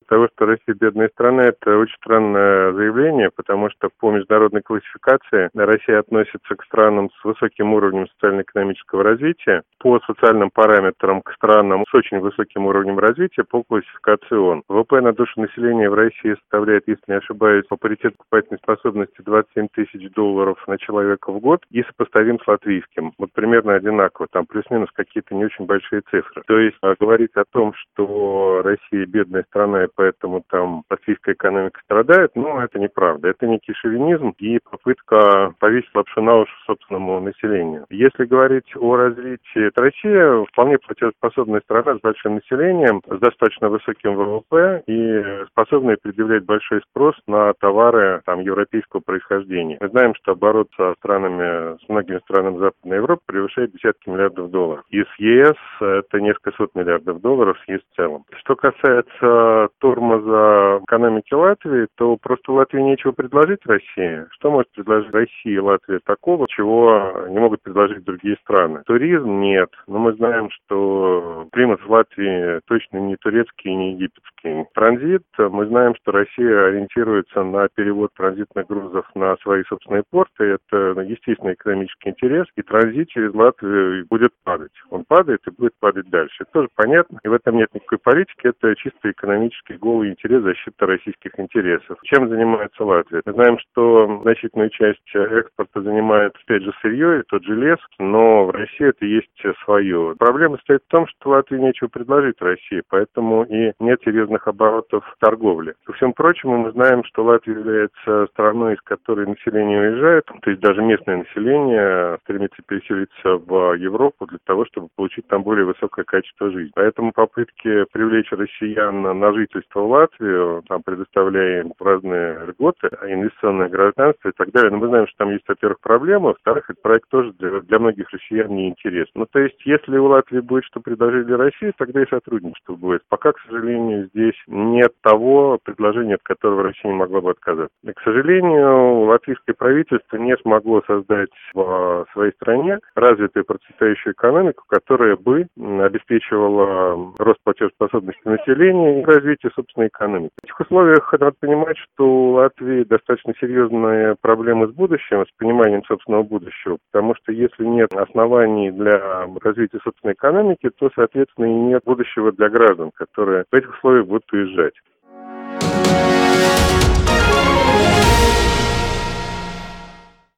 того, что Россия бедная страна, это очень странное заявление, потому что по международной классификации Россия относится к странам с высоким уровнем социально-экономического развития, по социальным параметрам к странам с очень высоким уровнем развития по классификации ООН. ВВП на душу населения в России составляет, если не ошибаюсь, по паритету покупательной способности $27 тысяч на человека в год и сопоставим с латвийским. Вот примерно одинаково, там плюс-минус какие-то не очень большие цифры. То есть говорить о том, что Россия бедная страна и поэтому там латвийская экономика страдает, это неправда. Это некий шовинизм и попытка повесить лапшу на уши собственному населению. Если говорить о развитии, Россия вполне платежеспособная страна с большим населением, с достаточно высоким ВВП и способная предъявлять большой спрос на товары европейского происхождения. Мы знаем, что оборот с многими странами Западной Европы превышает десятки миллиардов долларов. И с ЕС это несколько сот миллиардов долларов с ЕС в целом. Что касается тормоза экономики Латвии, то просто Латвии нечего предложить России. Что может предложить Россия и Латвия такого, чего не могут предложить другие страны? Туризм нет. Но мы знаем, что климат в Латвии точно не турецкий и не египетский. Транзит. Мы знаем, что Россия ориентируется на перевод транзитных грузов на свои собственные порты. Это естественный экономический интерес. И транзит через Латвию будет падать. Он падает и будет падать дальше. Это тоже понятно. И в этом нет никакой политики. Это чисто экономический голый интерес, защита российских интересов. Чем занимается Латвия? Мы знаем, что значительную часть экспорта занимает, опять же, сырье и тот же лес, но в России это есть свое. Проблема стоит в том, что Латвии нечего предложить России, поэтому и нет серьезных оборотов торговли. Ко всему прочему, мы знаем, что Латвия является страной, из которой население уезжает, то есть даже местное население стремится переселиться в Европу для того, чтобы получить там более высокое качество жизни. Поэтому попытки привлечь россиян на жительство в Латвию, предоставляя им разные льготы, инвестиционное гражданство и так далее. Но мы знаем, что там есть, во-первых, проблемы, во-вторых, этот проект тоже для многих россиян не интересен. То есть, если у Латвии будет что предложить для России, тогда и сотрудничество будет. Пока, к сожалению, здесь нет того предложения, от которого Россия не могла бы отказаться. И, к сожалению, латвийское правительство не смогло создать в своей стране развитую процветающую экономику, которая бы обеспечивала рост платежеспособности населения и развитие собственной экономики. В этих условиях надо понимать, что у Латвии достаточно серьезные проблемы с будущим, с пониманием собственного будущего, потому что если нет оснований для развития собственной экономики, то, соответственно, и нет будущего для граждан, которые в этих условиях будут уезжать.